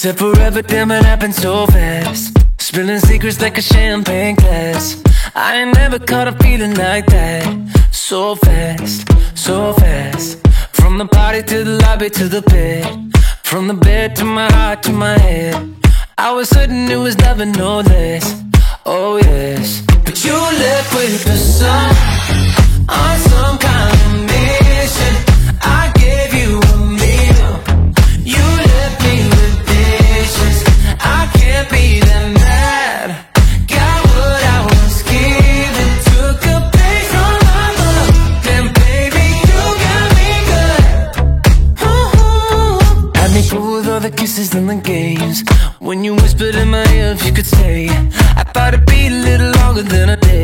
said forever, damn it happened so fast. Spilling secrets like a champagne glass. I ain't never caught a feeling like that. So fast, so fast. From the party to the lobby to the bed. From the bed to my heart to my head. I was certain it was never no less. Oh yes. But you left with the sun on some kind of mission. I gave you a meal. You left me with dishes. I can't be that mad. Got what I was given. Took a page from my book. Then baby, you got me good. Ooh. Had me fooled with all the kisses and the games. When you whispered in my ear if you could stay, I thought it'd be a little longer than a day.